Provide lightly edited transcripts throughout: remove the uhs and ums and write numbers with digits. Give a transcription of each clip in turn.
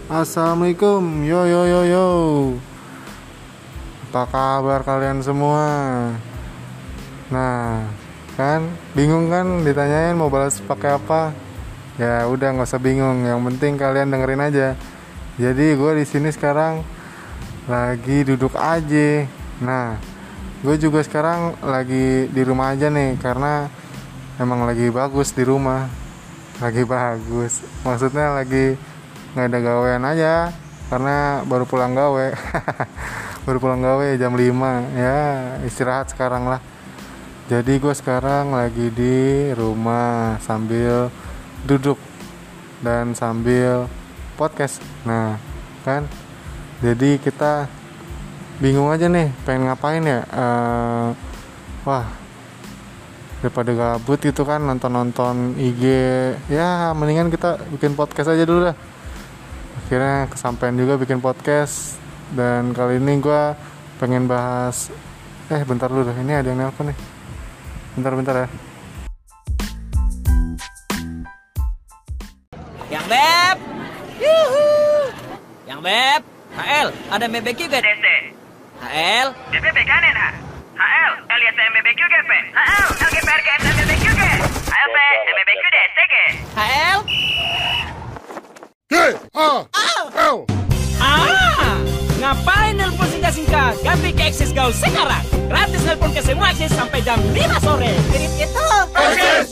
Assalamualaikum, yo yo yo yo. Apa kabar kalian semua? Nah, kan bingung kan ditanyain mau balas pakai apa? Ya udah nggak usah bingung, yang penting kalian dengerin aja. Jadi gue di sini sekarang lagi duduk aja. Nah, gue juga sekarang lagi di rumah aja nih karena emang lagi bagus di rumah. Lagi bagus, maksudnya lagi nggak ada gawean aja karena baru pulang gawe. Baru pulang gawe jam 5 ya, istirahat sekarang lah. Jadi gue sekarang lagi di rumah sambil duduk dan sambil podcast. Nah kan, jadi kita bingung aja nih pengen ngapain ya. Wah, daripada gabut gitu kan nonton IG, ya mendingan kita bikin podcast aja dulu dah. Akhirnya kesampaian juga bikin podcast. Dan kali ini gue pengen bahas bentar dulu dah, ini ada yang nelpon nih. Bentar ya. Yang Beb, yuhu. Yang Beb, HL, ada BBQ gak? DC. HL, DPP kanen ha. HL, Elias MBBQ GP. HL, LGPR ke MBBQ ge. HLP, MBBQ DC ge. HL. Ngapain nelpon singkat-singkat? Ganti ke Akses Gaul sekarang. Gratis nelpon ke semua Akses sampai jam 5 sore. Jadi itu. Akses.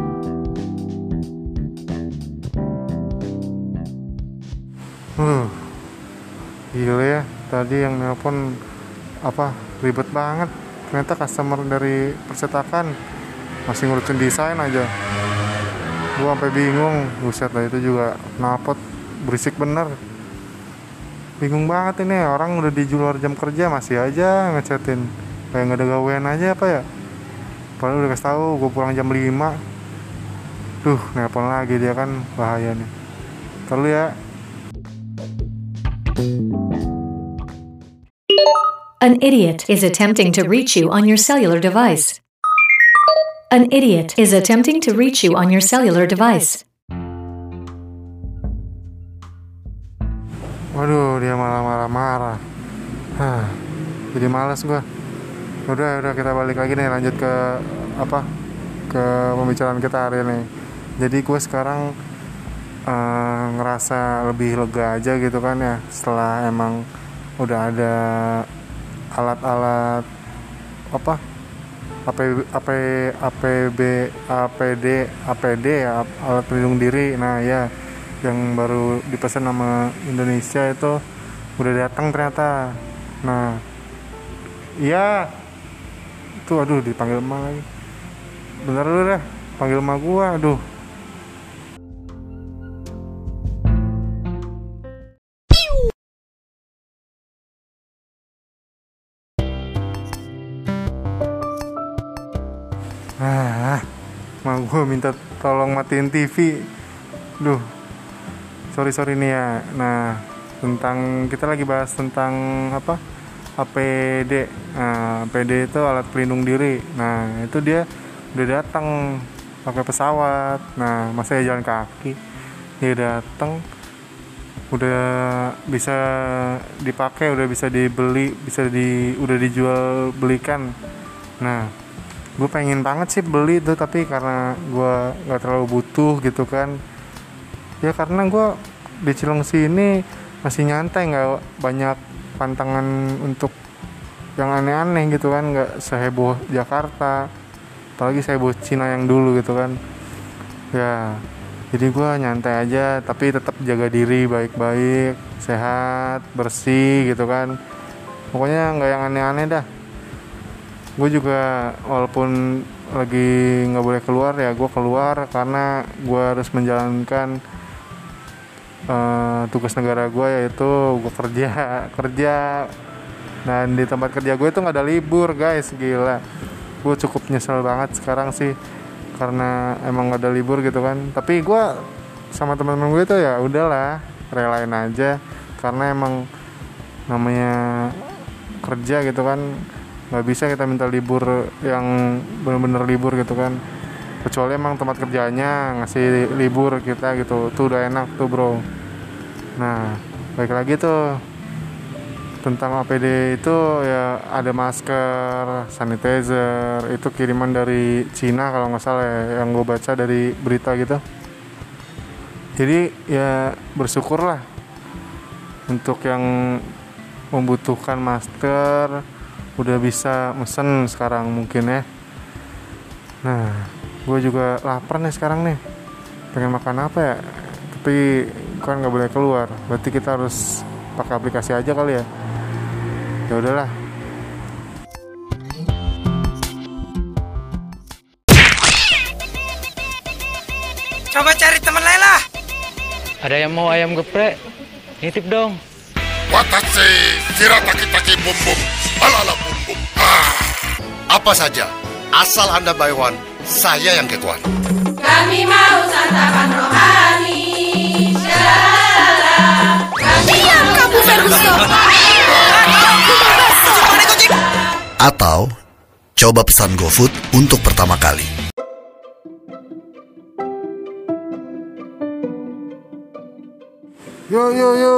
Gila ya, tadi yang nelpon ribet banget. Ternyata customer dari percetakan, masih ngurusin desain aja. Gua sampai bingung, buset lah, itu juga knalpot berisik bener. Bingung banget ini, orang udah di luar jam kerja masih aja ngechatin kayak nggak ada gawean aja apa ya. Padahal udah kasih tahu gue pulang jam 5. Nelpon lagi dia, kan bahaya nih. Terlalu ya. An idiot is attempting to reach you on your cellular device. An idiot is attempting to reach you on your cellular device. Waduh, dia malah marah-marah. Jadi malas gua. Udah kita balik lagi nih, lanjut ke pembicaraan kita hari ini. Jadi gue sekarang ngerasa lebih lega aja gitu kan ya, setelah emang udah ada alat-alat APD ya, alat pelindung diri. Nah ya, yang baru dipesan sama Indonesia itu udah datang ternyata. Nah iya itu, dipanggil emak lagi. Bentar dulu dah, panggil emak gua. Emak gua minta tolong matiin TV. Sorry nih ya. Nah, kita lagi bahas tentang APD. Nah, APD itu alat pelindung diri. Nah, itu dia udah datang pakai pesawat. Nah, masa ya jalan kaki. Dia datang udah bisa dipakai, udah bisa dibeli, udah dijual belikan. Nah, gue pengen banget sih beli itu, tapi karena gue nggak terlalu butuh gitu kan. Ya karena gue di Cilengsi ini masih nyantai, nggak banyak pantangan untuk yang aneh-aneh gitu kan, nggak seheboh Jakarta, apalagi seheboh Cina yang dulu gitu kan. Ya jadi gue nyantai aja, tapi tetap jaga diri baik-baik, sehat, bersih gitu kan. Pokoknya nggak yang aneh-aneh dah. Gue juga walaupun lagi nggak boleh keluar ya, gue keluar karena gue harus menjalankan tugas negara gue, yaitu gue kerja. Dan di tempat kerja gue itu nggak ada libur guys, gila. Gue cukup nyesel banget sekarang sih, karena emang nggak ada libur gitu kan. Tapi gue sama teman-teman gue itu ya udahlah, relain aja, karena emang namanya kerja gitu kan, nggak bisa kita minta libur yang benar-benar libur gitu kan, kecuali emang tempat kerjanya ngasih libur kita gitu. Tuh udah enak tuh bro. Nah, baik lagi tuh tentang APD itu ya, ada masker, sanitizer, itu kiriman dari Cina kalau nggak salah ya, yang gue baca dari berita gitu. Jadi ya bersyukurlah untuk yang membutuhkan masker udah bisa mesen sekarang mungkin ya. Nah, gue juga lapar nih sekarang nih, pengen makan apa ya, tapi kan nggak boleh keluar, berarti kita harus pakai aplikasi aja kali ya. Ya udahlah. Coba cari teman lain lah. Ada yang mau ayam geprek? Nitip dong. Watashi shirataki-taki bum bum ala bum bum. Apa saja, asal Anda buy one, saya yang get one. Kami mau santapan rohani. Diam kamu Ferguson. Atau coba pesan GoFood untuk pertama kali. Yo,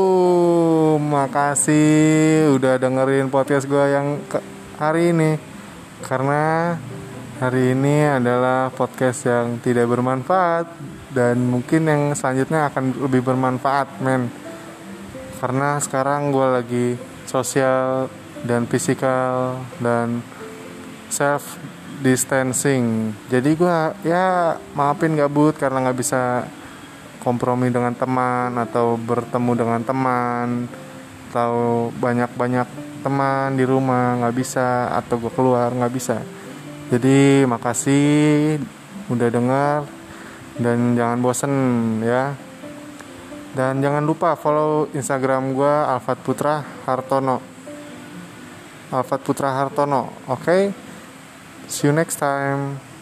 makasih udah dengerin podcast gue yang hari ini. Karena hari ini adalah podcast yang tidak bermanfaat, dan mungkin yang selanjutnya akan lebih bermanfaat, men. Karena sekarang gue lagi sosial dan fisikal dan self distancing. Jadi gue ya maafin gabut karena nggak bisa kompromi dengan teman atau bertemu dengan teman atau banyak teman di rumah, nggak bisa, atau gue keluar nggak bisa. Jadi makasih udah dengar, dan jangan bosen ya. Dan jangan lupa follow Instagram gue Alfat Putra Hartono. Okay? See you next time.